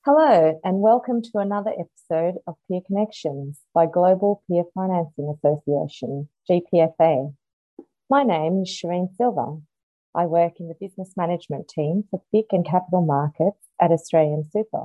Hello, and welcome to another episode of Peer Connections by Global Peer Financing Association, GPFA. My name is Shireen Silva. I work in the business management team for FIC and capital markets at Australian Super.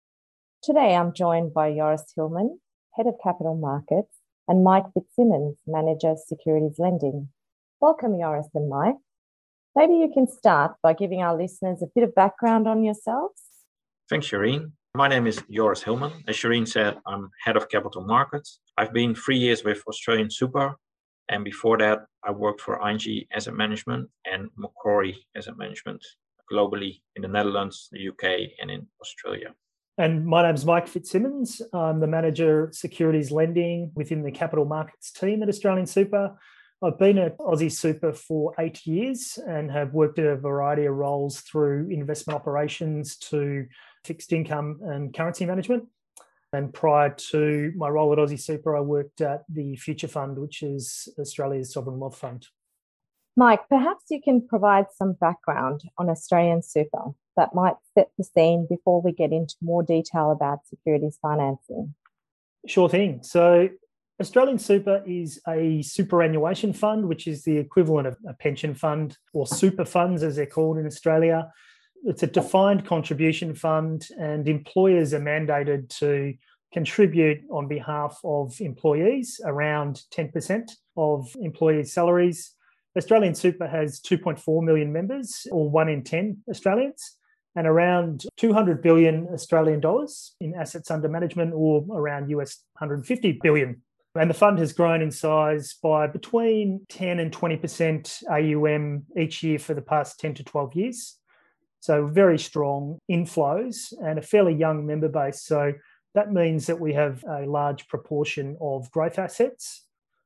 Today, I'm joined by Joris Hillman, Head of Capital Markets, and Mike Fitzsimmons, Manager, Securities Lending. Welcome, Joris and Mike. Maybe you can start by giving our listeners a bit of background on yourselves. Thanks, Shireen. My name is Joris Hillman. As Shireen said, I'm Head of Capital Markets. I've been 3 years with Australian Super, and before that, I worked for ING Asset Management and Macquarie Asset Management globally in the Netherlands, the UK, and in Australia. And my name's Mike Fitzsimmons. I'm the Manager Securities Lending within the Capital Markets team at Australian Super. I've been at Aussie Super for 8 years and have worked in a variety of roles through investment operations to fixed income and currency management. And prior to my role at Aussie Super, I worked at the Future Fund, which is Australia's sovereign wealth fund. Mike, perhaps you can provide some background on Australian Super that might set the scene before we get into more detail about securities financing. Sure thing. So Australian Super is a superannuation fund, which is the equivalent of a pension fund, or super funds as they're called in Australia. It's a defined contribution fund, and employers are mandated to contribute on behalf of employees around 10% of employees' salaries. Australian Super has 2.4 million members, or 1 in 10 Australians, and around 200 billion Australian dollars in assets under management, or around US 150 billion. And the fund has grown in size by between 10 and 20% AUM each year for the past 10 to 12 years. So very strong inflows and a fairly young member base. So that means that we have a large proportion of growth assets.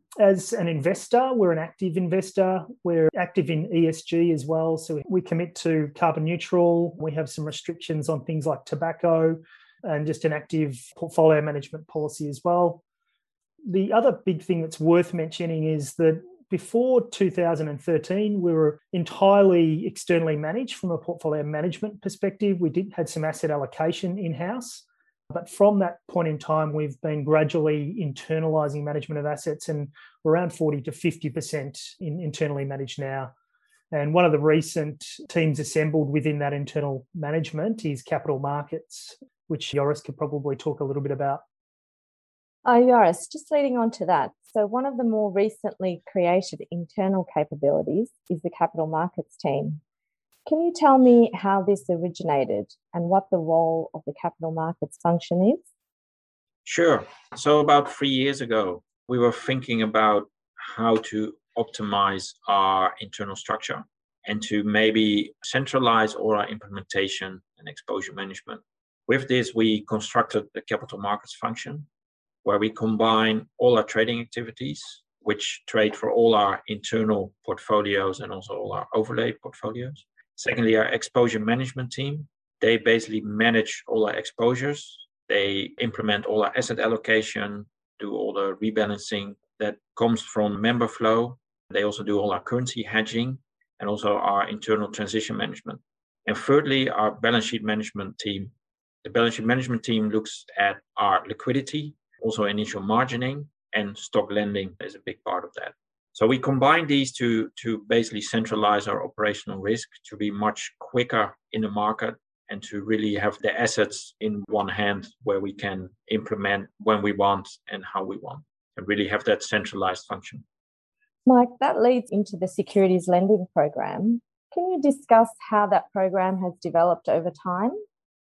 As an investor, we're an active investor. We're active in ESG as well. So we commit to carbon neutral. We have some restrictions on things like tobacco and just an active portfolio management policy as well. The other big thing that's worth mentioning is that before 2013, we were entirely externally managed from a portfolio management perspective. We had some asset allocation in-house, but from that point in time, we've been gradually internalising management of assets, and we're around 40 to 50% internally managed now. And one of the recent teams assembled within that internal management is capital markets, which Joris could probably talk a little bit about. Joris, just leading on to that. So one of the more recently created internal capabilities is the capital markets team. Can you tell me how this originated and what the role of the capital markets function is? Sure. So about 3 years ago, we were thinking about how to optimize our internal structure and to maybe centralize all our implementation and exposure management. With this, we constructed the capital markets function, where we combine all our trading activities, which trade for all our internal portfolios and also all our overlay portfolios. Secondly, our exposure management team, they basically manage all our exposures. They implement all our asset allocation, do all the rebalancing that comes from member flow. They also do all our currency hedging and also our internal transition management. And thirdly, our balance sheet management team. The balance sheet management team looks at our liquidity, also initial margining, and stock lending is a big part of that. So we combine these to basically centralize our operational risk, to be much quicker in the market, and to really have the assets in one hand where we can implement when we want and how we want, and really have that centralized function. Mike, that leads into the securities lending program. Can you discuss how that program has developed over time?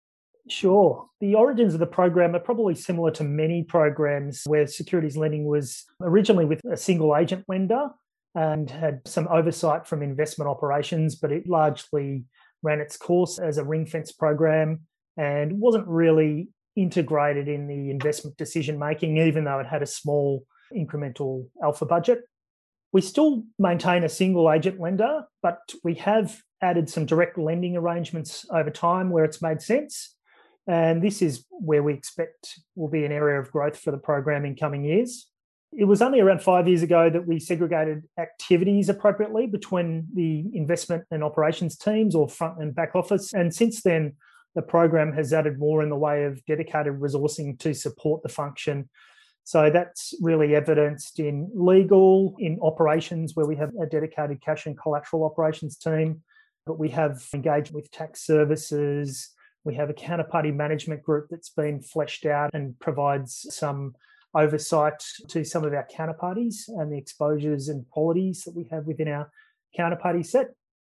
Sure. The origins of the program are probably similar to many programs where securities lending was originally with a single agent lender and had some oversight from investment operations, but it largely ran its course as a ring-fence program and wasn't really integrated in the investment decision-making, even though it had a small incremental alpha budget. We still maintain a single agent lender, but we have added some direct lending arrangements over time where it's made sense. And this is where we expect will be an area of growth for the program in coming years. It was only around 5 years ago that we segregated activities appropriately between the investment and operations teams, or front and back office. And since then, the program has added more in the way of dedicated resourcing to support the function. So that's really evidenced in legal, in operations, where we have a dedicated cash and collateral operations team, but we have engaged with tax services. We have a counterparty management group that's been fleshed out and provides some oversight to some of our counterparties and the exposures and qualities that we have within our counterparty set.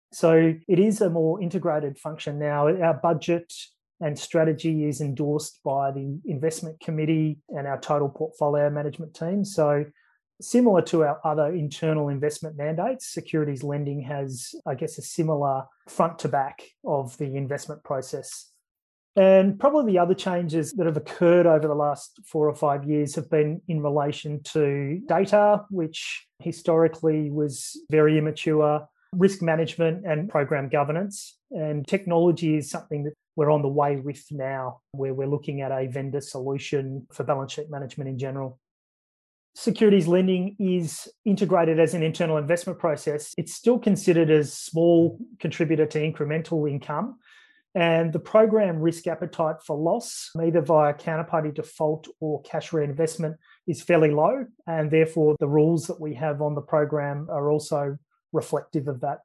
So it is a more integrated function now. Our budget and strategy is endorsed by the investment committee and our total portfolio management team. So similar to our other internal investment mandates, securities lending has, I guess, a similar front to back of the investment process. And probably the other changes that have occurred over the last 4 or 5 years have been in relation to data, which historically was very immature, risk management and program governance. And technology is something that we're on the way with now, where we're looking at a vendor solution for balance sheet management in general. Securities lending is integrated as an internal investment process. It's still considered as small contributor to incremental income. And the program risk appetite for loss, either via counterparty default or cash reinvestment, is fairly low. And therefore, the rules that we have on the program are also reflective of that.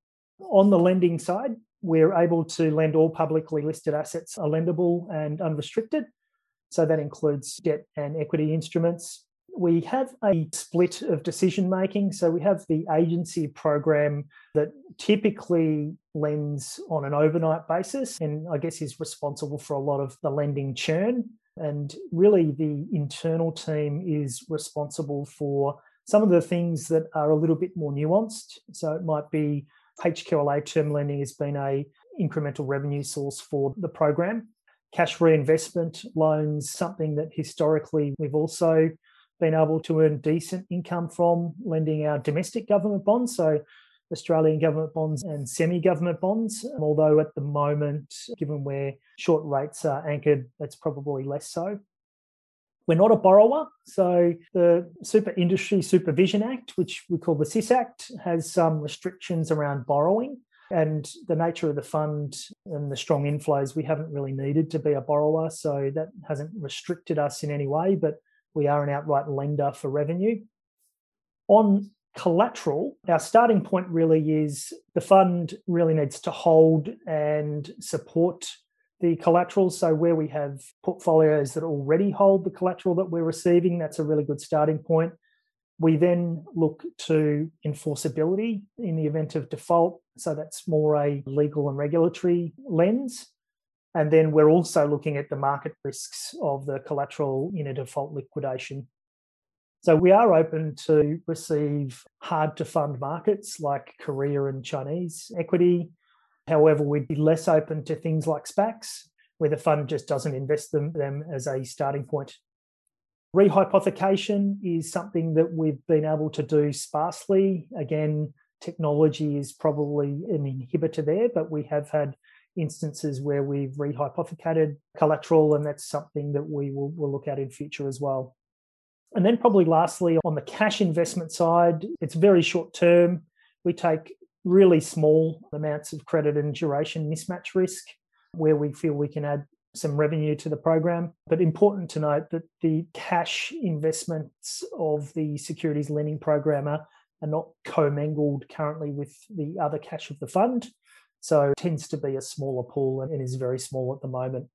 On the lending side, we're able to lend all publicly listed assets are lendable and unrestricted. So that includes debt and equity instruments. We have a split of decision making. So we have the agency program that typically lends on an overnight basis and I guess is responsible for a lot of the lending churn. And really the internal team is responsible for some of the things that are a little bit more nuanced. So it might be HQLA term lending has been a incremental revenue source for the program. Cash reinvestment loans, something that historically we've also been able to earn decent income from lending our domestic government bonds, so Australian government bonds and semi-government bonds, although at the moment, given where short rates are anchored, that's probably less so. We're not a borrower, so the Super Industry Supervision Act, which we call the SIS Act, has some restrictions around borrowing, and the nature of the fund and the strong inflows, we haven't really needed to be a borrower, so that hasn't restricted us in any way, but we are an outright lender for revenue. On collateral, our starting point really is the fund really needs to hold and support the collateral. So where we have portfolios that already hold the collateral that we're receiving, that's a really good starting point. We then look to enforceability in the event of default. So that's more a legal and regulatory lens. And then we're also looking at the market risks of the collateral in a default liquidation. So we are open to receive hard to fund markets like Korea and Chinese equity. However, we'd be less open to things like SPACs, where the fund just doesn't invest them as a starting point. Rehypothecation is something that we've been able to do sparsely. Again, technology is probably an inhibitor there, but we have had instances where we've rehypothecated collateral, and that's something that we will look at in future as well. And then probably lastly, on the cash investment side, it's very short term. We take really small amounts of credit and duration mismatch risk where we feel we can add some revenue to the program. But important to note that the cash investments of the securities lending program are not commingled currently with the other cash of the fund. So it tends to be a smaller pool and is very small at the moment.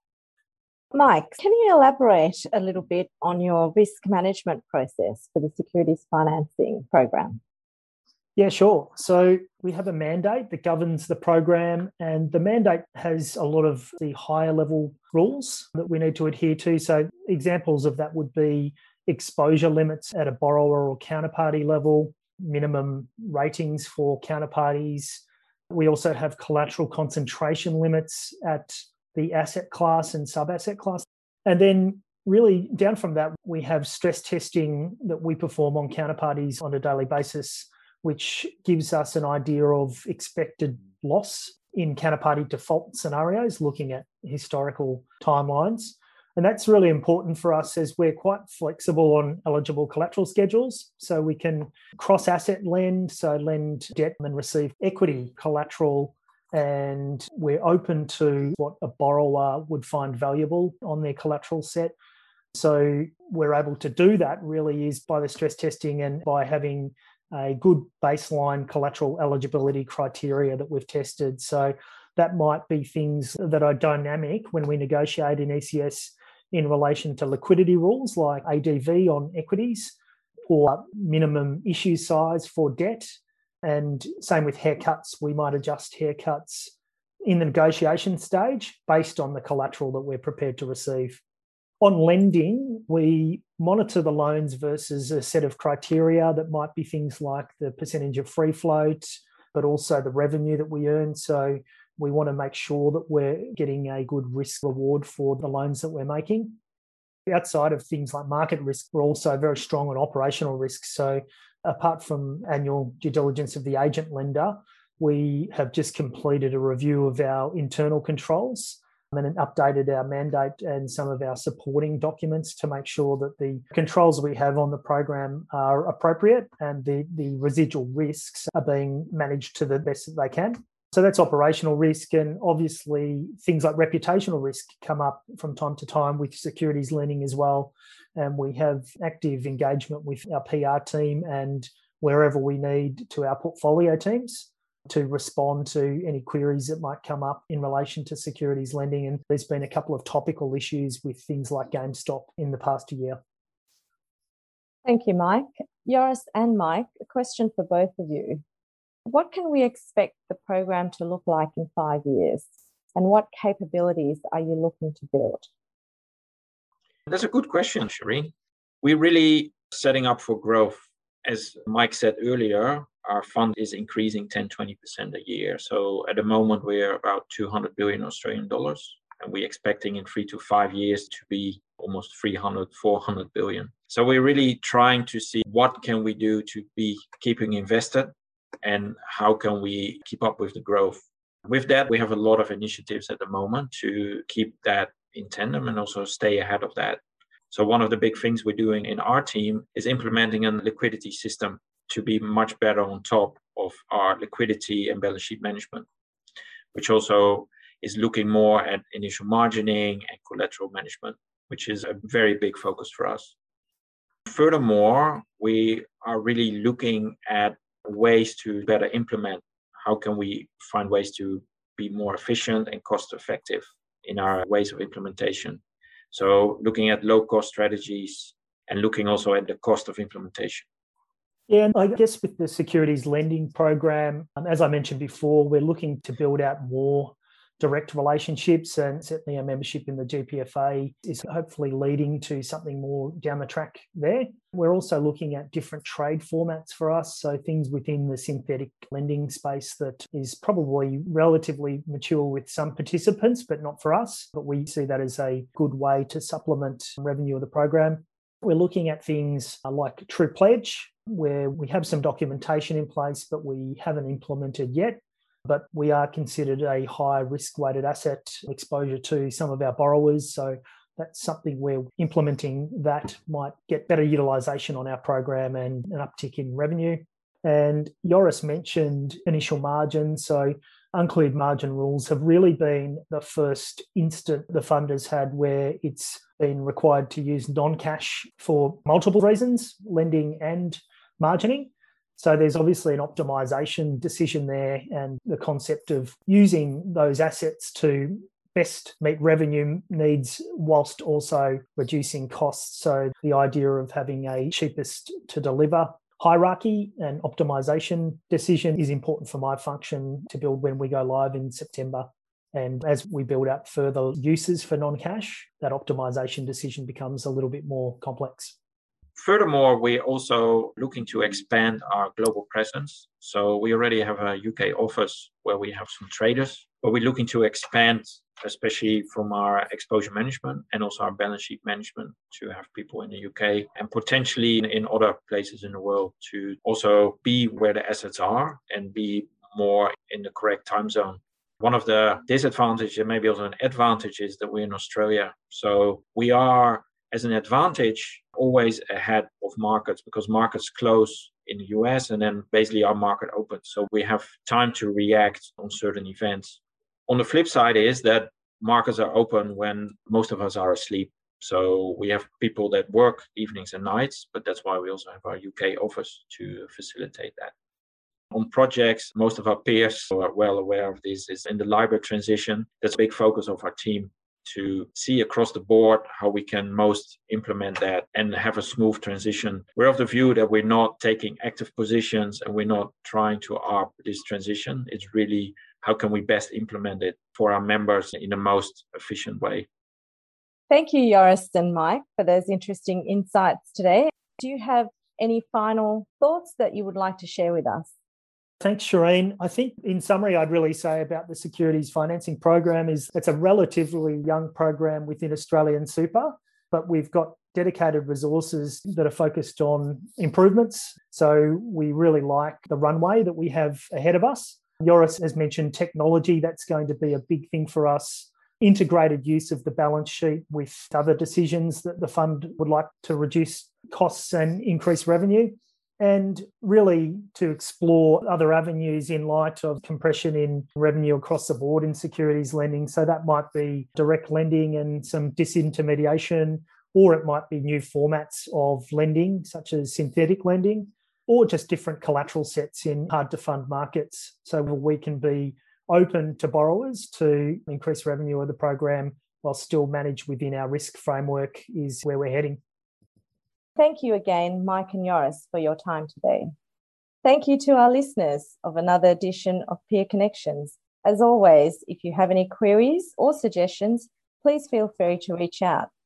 Mike, can you elaborate a little bit on your risk management process for the securities financing program? Yeah, sure. So we have a mandate that governs the program, and the mandate has a lot of the higher level rules that we need to adhere to. So examples of that would be exposure limits at a borrower or counterparty level, minimum ratings for counterparties. We also have collateral concentration limits at the asset class and sub-asset class. And then really down from that, we have stress testing that we perform on counterparties on a daily basis, which gives us an idea of expected loss in counterparty default scenarios, looking at historical timelines. And that's really important for us as we're quite flexible on eligible collateral schedules. So we can cross-asset lend, so lend debt and receive equity collateral and we're open to what a borrower would find valuable on their collateral set. So we're able to do that really is by the stress testing and by having a good baseline collateral eligibility criteria that we've tested. So that might be things that are dynamic when we negotiate in ECS in relation to liquidity rules like ADV on equities or minimum issue size for debt. And same with haircuts. We might adjust haircuts in the negotiation stage based on the collateral that we're prepared to receive. On lending, we monitor the loans versus a set of criteria that might be things like the percentage of free float, but also the revenue that we earn. So we want to make sure that we're getting a good risk reward for the loans that we're making. Outside of things like market risk, we're also very strong on operational risk. So apart from annual due diligence of the agent lender, we have just completed a review of our internal controls and updated our mandate and some of our supporting documents to make sure that the controls we have on the program are appropriate and the residual risks are being managed to the best that they can. So that's operational risk, and obviously things like reputational risk come up from time to time with securities lending as well. And we have active engagement with our PR team and wherever we need to our portfolio teams to respond to any queries that might come up in relation to securities lending. And there's been a couple of topical issues with things like GameStop in the past year. Thank you, Mike. Joris and Mike, a question for both of you. What can we expect the program to look like in 5 years? And what capabilities are you looking to build? That's a good question, Shireen. We're really setting up for growth. As Mike said earlier, our fund is increasing 10-20% a year. So at the moment, we're about 200 billion Australian dollars, and we're expecting in 3 to 5 years to be almost 300-400 billion. So we're really trying to see what can we do to be keeping invested and how can we keep up with the growth. With that, we have a lot of initiatives at the moment to keep that in tandem and also stay ahead of that. So one of the big things we're doing in our team is implementing a liquidity system to be much better on top of our liquidity and balance sheet management, which also is looking more at initial margining and collateral management, which is a very big focus for us. Furthermore, we are really looking at ways to better implement. How can we find ways to be more efficient and cost effective in our ways of implementation? So looking at low-cost strategies and looking also at the cost of implementation. Yeah, and I guess with the securities lending program, as I mentioned before, we're looking to build out more direct relationships, and certainly our membership in the GPFA is hopefully leading to something more down the track there. We're also looking at different trade formats for us, so things within the synthetic lending space that is probably relatively mature with some participants, but not for us. But we see that as a good way to supplement revenue of the program. We're looking at things like True Pledge, where we have some documentation in place, but we haven't implemented yet. But we are considered a high risk-weighted asset exposure to some of our borrowers. So that's something we're implementing that might get better utilisation on our program and an uptick in revenue. And Joris mentioned initial margin. So uncleared margin rules have really been the first instant the fund has had where it's been required to use non-cash for multiple reasons, lending and margining. So there's obviously an optimization decision there, and the concept of using those assets to best meet revenue needs whilst also reducing costs. So the idea of having a cheapest to deliver hierarchy and optimization decision is important for my function to build when we go live in September. And as we build out further uses for non-cash, that optimization decision becomes a little bit more complex. Furthermore, we're also looking to expand our global presence. So we already have a UK office where we have some traders, but we're looking to expand, especially from our exposure management and also our balance sheet management, to have people in the UK and potentially in other places in the world to also be where the assets are and be more in the correct time zone. One of the disadvantages and maybe also an advantage is that we're in Australia. So we are, as an advantage, always ahead of markets because markets close in the US, and then basically our market opens. So we have time to react on certain events. On the flip side is that markets are open when most of us are asleep. So we have people that work evenings and nights, but that's why we also have our UK office to facilitate that. On projects, most of our peers are well aware of this, is in the LIBOR transition. That's a big focus of our team, to see across the board how we can most implement that and have a smooth transition. We're of the view that we're not taking active positions and we're not trying to arb this transition. It's really how can we best implement it for our members in the most efficient way. Thank you, Joris and Mike, for those interesting insights today. Do you have any final thoughts that you would like to share with us? Thanks, Shireen. I think in summary, I'd really say about the securities financing program is it's a relatively young program within Australian Super, but we've got dedicated resources that are focused on improvements. So we really like the runway that we have ahead of us. Joris has mentioned technology. That's going to be a big thing for us. Integrated use of the balance sheet with other decisions that the fund would like to reduce costs and increase revenue. And really to explore other avenues in light of compression in revenue across the board in securities lending. So that might be direct lending and some disintermediation, or it might be new formats of lending, such as synthetic lending, or just different collateral sets in hard-to-fund markets. So we can be open to borrowers to increase revenue of the program while still manage within our risk framework is where we're heading. Thank you again, Mike and Joris, for your time today. Thank you to our listeners of another edition of Peer Connections. As always, if you have any queries or suggestions, please feel free to reach out.